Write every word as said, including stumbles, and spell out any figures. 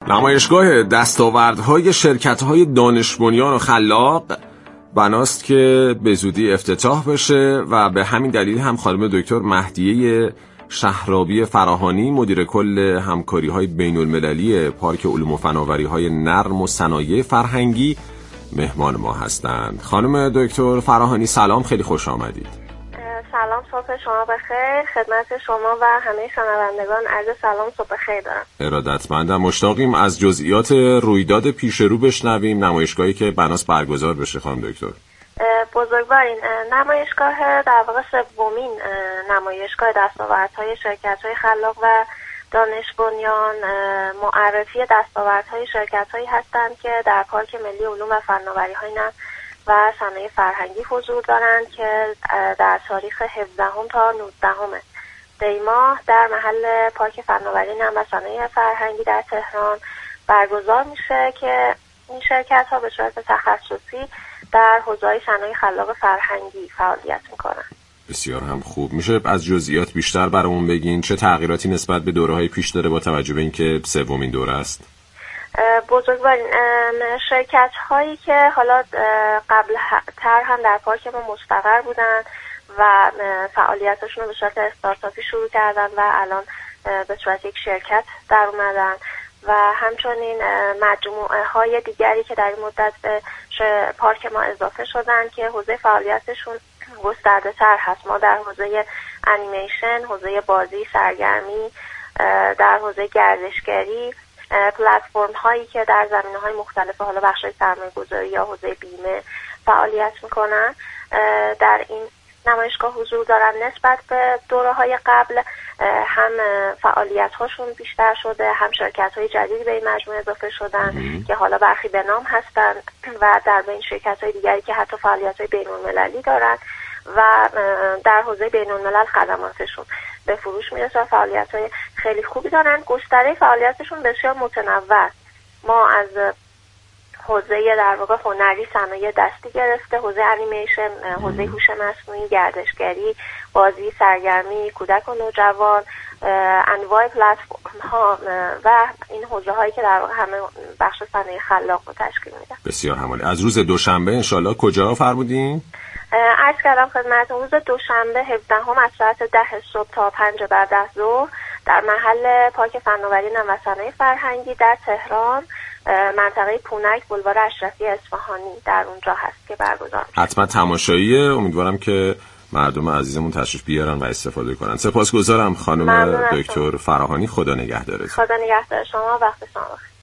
نمایشگاه دستاوردهای شرکت‌های دانش بنیان و خلاق بناست که به زودی افتتاح بشه و به همین دلیل هم خانم دکتر مهدیه شهرابی فراهانی مدیر کل همکاری‌های بین‌المللی پارک علوم و فناوری‌های نرم و صنایع فرهنگی مهمان ما هستند. خانم دکتر فراهانی سلام، خیلی خوش آمدید. سلام، صبح شما بخیر. خدمت شما و همه شنوندگان عرض سلام صبح بخیر دارم. ارادتمندم. مشتاقیم از جزئیات رویداد پیش رو بشنویم، نمایشگاهی که بناست برگزار بشه. خانم دکتر بزرگوارین، نمایشگاه در واقع سومین نمایشگاه دستاوردهای شرکت‌های خلاق و دانش بنیان معرفی دستاوردهای شرکت‌هایی هستند که در پارک ملی علوم و فناوری‌های نرم و صنایع فرهنگی حضور دارند که در تاریخ هفدهم تا نوزدهم دی ماه در محل پارک فناوری نرم و صنایع فرهنگی در تهران برگزار میشه که این شرکت‌ها به صورت تخصصی در حوزه‌های صنایع خلاق فرهنگی فعالیت میکنن. بسیار هم خوب. میشه از جزئیات بیشتر برامون بگین؟ چه تغییراتی نسبت به دوره‌های پیش داره با توجه به اینکه سومین دوره است؟ بزرگوارین، شرکت هایی که حالا قبل تر هم در پارک ما مستقر بودن و فعالیتشون رو به صورت استارتاپی شروع کردن و الان به صورت یک شرکت در اومدن و همچنین مجموعه های دیگری که در این مدت به پارک ما اضافه شدن که حوزه فعالیتشون گسترده تر هست. ما در حوزه انیمیشن، حوزه بازی، سرگرمی، در حوزه گردشگری، پلتفرم هایی که در زمینه های مختلف حالا بخش سرمایه گذاری یا حوزه بیمه فعالیت میکنن در این نمایشگاه حضور دارن. نسبت به دوره های قبل هم فعالیت هاشون بیشتر شده، هم شرکت های جدیدی به این مجموعه اضافه شدن که حالا برخی به نام هستن و در بین شرکت های دیگری که حتی فعالیت های بین المللی دارن و در حوزه بین الملل خدماتشون به فروش میرسه. فعالیت های خیلی خوبی دارن، گستره فعالیتشون بسیار متنوع. ما از حوزه در واقع هنری، صنایع دستی گرفته، حوزه انیمیشن، حوزه هوش مصنوعی، گردشگری، بازی، سرگرمی، کودک و نوجوان، انواع پلتفرم ها و این حوزه هایی که در واقع همه بخش صنایع خلاق رو تشکیل میدن. بسیار همالی. از روز دوشنبه انشالله کجا فرمودین؟ عرض کردم خدمتتون روز دوشنبه هفدهم از ساعت ده صبح تا پنج بعد از ظهر در محل پارک فناوری نرم و صنایع فرهنگی در تهران، منطقه پونک، بلوار اشرفی اصفهانی، در اونجا هست که برگزار میشه. حتما تماشاییه. امیدوارم که مردم عزیزمون تشریف بیارن و استفاده کنن. سپاسگزارم خانم دکتر فراهانی. خدا نگهدارتون. خدا نگهدار شما. وقت شما بخیر.